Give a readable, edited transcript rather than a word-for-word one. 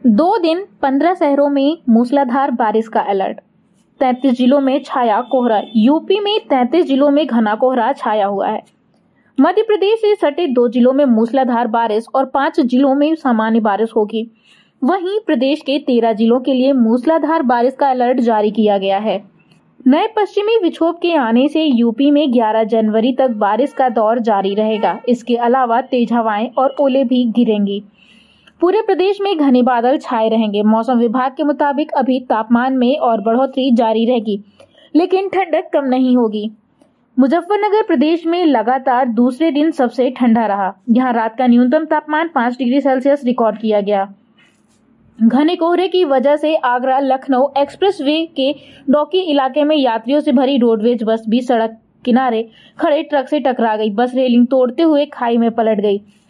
2 दिन 15 शहरों में मूसलाधार बारिश का अलर्ट। 33 जिलों में छाया कोहरा। यूपी में 33 जिलों में घना कोहरा छाया हुआ है। मध्य प्रदेश से सटे 2 जिलों में मूसलाधार बारिश और 5 जिलों में सामान्य बारिश होगी। वहीं प्रदेश के 13 जिलों के लिए मूसलाधार बारिश का अलर्ट जारी किया गया है। नए पश्चिमी विक्षोभ के आने से यूपी में 11 जनवरी तक बारिश का दौर जारी रहेगा। इसके अलावा तेज हवाएं और ओले भी गिरेंगी। पूरे प्रदेश में घने बादल छाए रहेंगे। मौसम विभाग के मुताबिक अभी तापमान में और बढ़ोतरी जारी रहेगी, लेकिन ठंडक कम नहीं होगी। मुजफ्फरनगर प्रदेश में लगातार दूसरे दिन सबसे ठंडा रहा। यहां रात का न्यूनतम तापमान 5 डिग्री सेल्सियस रिकॉर्ड किया गया। घने कोहरे की वजह से आगरा लखनऊ एक्सप्रेसवे के डौकी इलाके में यात्रियों से भरी रोडवेज बस भी सड़क किनारे खड़े ट्रक से टकरा गई। बस रेलिंग तोड़ते हुए खाई में पलट गई।